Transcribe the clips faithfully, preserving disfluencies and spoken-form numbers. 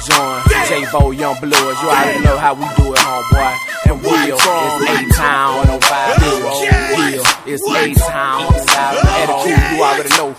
John, J-Bo, Young Bloods. You already know how we do it, homeboy. And Will, it's A-Town on five zero. Will, it's A-Town on attitude. You already know.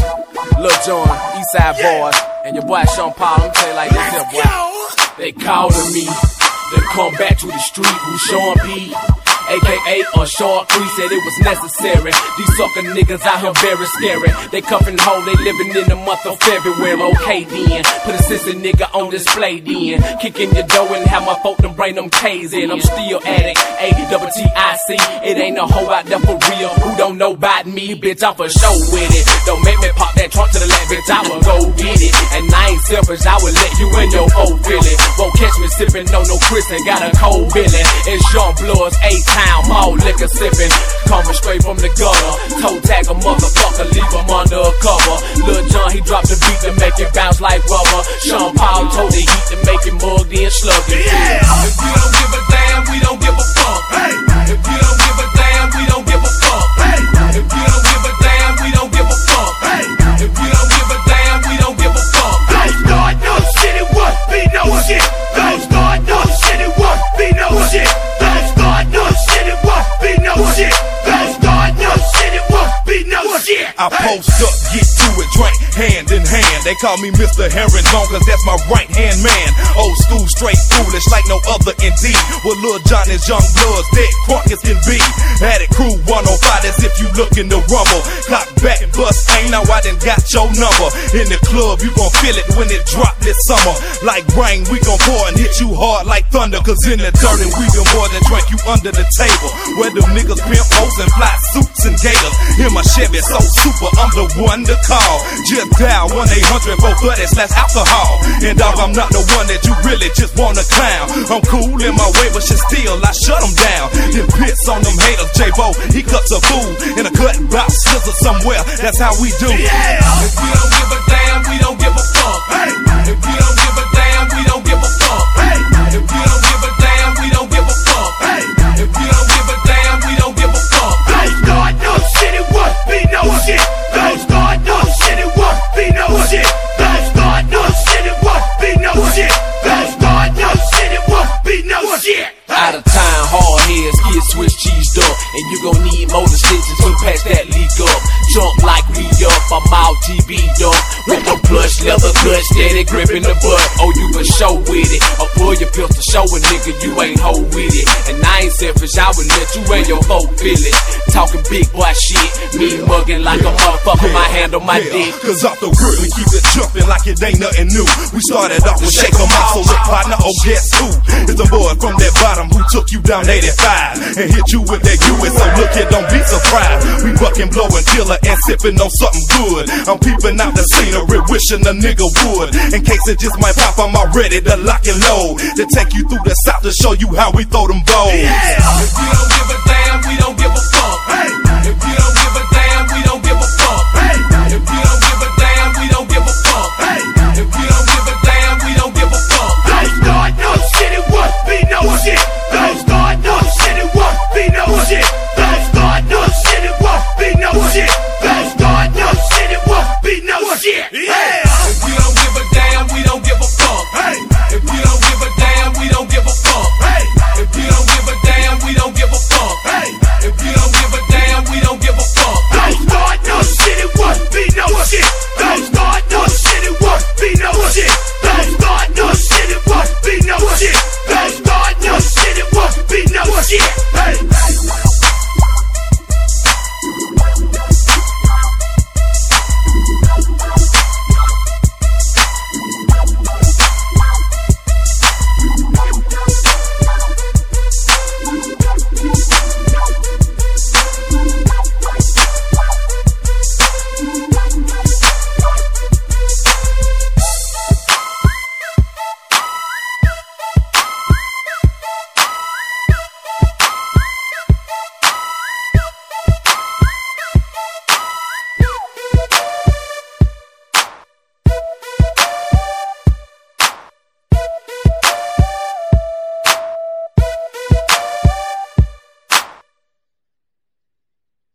Lil John, Eastside Boys, and your boy Sean Paul. I'm tell you like this here, boy. They calling me to come back to the street. Who Sean P? A K A a short crease, said it was necessary. These sucker niggas out here very scary. They cuffin' home, they living in the month of February. Okay then, put a sister nigga on display then. Kick in your door and have my folk them bring them K's in. I'm still addict, A double T I C. It ain't no hoe out there for real who don't know about me, bitch. I'm for show with it. Don't make me pop that trunk to the left, bitch. I will go get it. And I ain't selfish, I will let you in your old feeling. Won't catch me sippin' no no Chris and got a cold feeling. It's Young Bloods, A-Town. All liquor sippin', coming straight from the gutter. Toe tag a motherfucker, leave him under a cover. Lil John, he dropped the beat to make it bounce like rubber. Sean Paul told the heat to make it mugged in sluggy. Yeah. If you don't give a damn, we don't give a fuck. Hey. If you don't give a damn, we don't give a fuck. Hey. If you don't give a damn, we don't give a fuck. Hey. If you don't give a damn, we don't give a fuck. Don't start no shit, it won't be no shit. Don't start no shit, it won't be no shit. Don't start no shit, it won't be no shit. Don't start no shit, it won't be no shit. I post up, get to it, drink hand in hand. They call me Mister Herringbone, cause that's my right hand man. Old school, straight foolish, like no other indeed. Well, Lil John is Young Bloods, dead crunk as can be. Attic Crew one oh five, that's if you lookin' to rumble. Cock back, bust, ain't now I done got your number. In the club, you gon' feel it when it drop this summer. Like rain, we gon' pour and hit you hard like thunder. Cause in the dirt, and we do more than drink you under the table. Where them niggas pimp hoes and fly suits and gators. In my Chevy, so super, I'm the one to call. Just dial one eight hundred four thirty slash alcohol. And dog, I'm not the one that you really just wanna clown. I'm cool in my way, but shit still, I shut them down. Then pits on them haters, J-Bo, he cuts a fool in a cut box scissors somewhere, that's how we do. Yeah. If we don't give a damn, we don't give a fuck. Hey. If we don't give a damn, we don't give a fuck. Hey. If we don't give a damn, we don't give a fuck. Hey. If we don't give a damn, we don't give a fuck. Don't start no shit, it won't be no shit. Don't start no shit, it won't be no shit. Don't start no shit, it won't be no shit. Don't start no shit, it won't be no shit. Out of time, hard heads get Swiss cheesed up, and you gon' need more extensions to patch that leak up. Jump like we up, I'm all T V'd up with the plush leather gut, steady gripping the butt. Oh, you can show with it, or pull your pistol, show a nigga you ain't hold with it. And I ain't selfish, I would let you and your folk feel it. Talking big boy shit, me mugging like a motherfucker, my hand on my yeah. dick. Cause off the rip, we keep it jumping like it ain't nothing new. We started off with Shake 'em Out, so look partner, oh guess who? It's the boy from that bottom who took you down eighty-five and hit you with that U S, so look here, don't be surprised. We bucking, blowing, killer, and sipping on something good. I'm peeping out the scenery, wishing a nigga would. In case it just might pop, I'm already to lock and load. To take you through the south to show you how we throw them balls. Yeah. If you don't give a damn,